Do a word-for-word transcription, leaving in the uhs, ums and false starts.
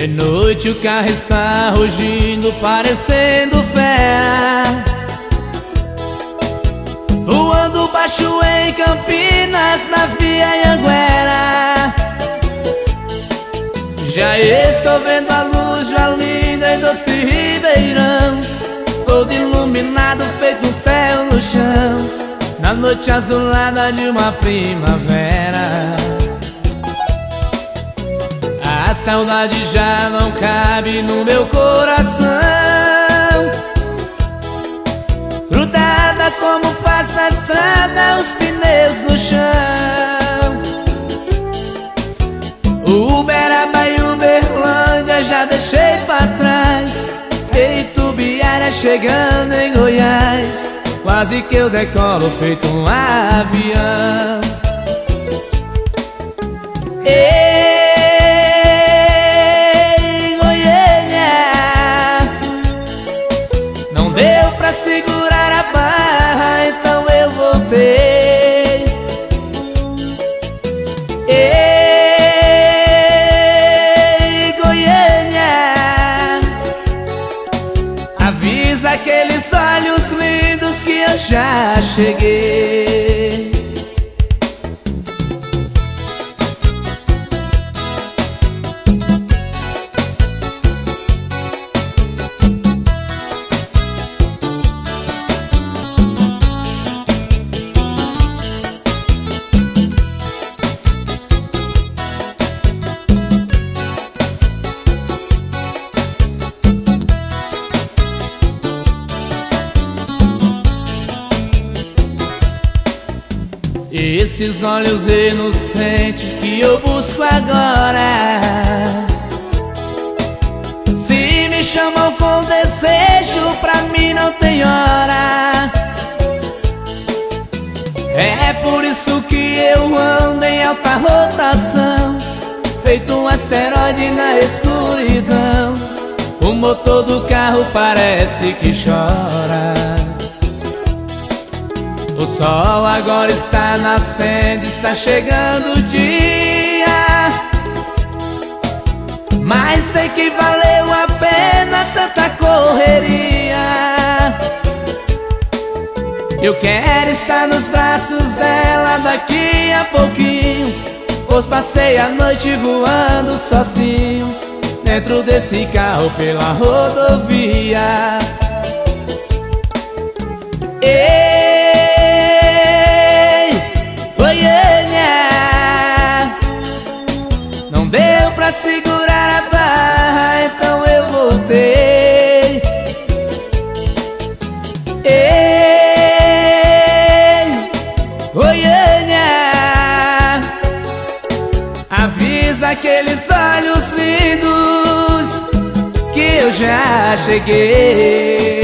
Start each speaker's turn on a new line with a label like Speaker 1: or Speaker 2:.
Speaker 1: noite o carro está rugindo, parecendo fera, voando baixo em Campinas, na Via Anguera. Já estou vendo a luz já linda em doce Ribeirão, todo iluminado feito um céu no chão, na noite azulada de uma primavera. A saudade já não cabe no meu coração, grudada como faz na estrada os pneus no chão. O Uberaba e Uberlândia já deixei pra trás, Itubiara chegando em Goiás, quase que eu decolo feito um avião. Ei, Goiânia, não deu pra segurar a barra, então eu voltei. Ei, Goiânia, avisa aqueles olhos lindos que eu já cheguei. Esses olhos inocentes que eu busco agora, se me chamam com desejo, pra mim não tem hora. É por isso que eu ando em alta rotação, feito um asteroide na escuridão. O motor do carro parece que chora. O sol agora está nascendo, está chegando o dia, mas sei que valeu a pena tanta correria. Eu quero estar nos braços dela daqui a pouquinho, pois passei a noite voando sozinho, dentro desse carro pela rodovia. Não deu pra segurar a barra, então eu voltei. Ei, Goiânia, avisa aqueles olhos lindos que eu já cheguei.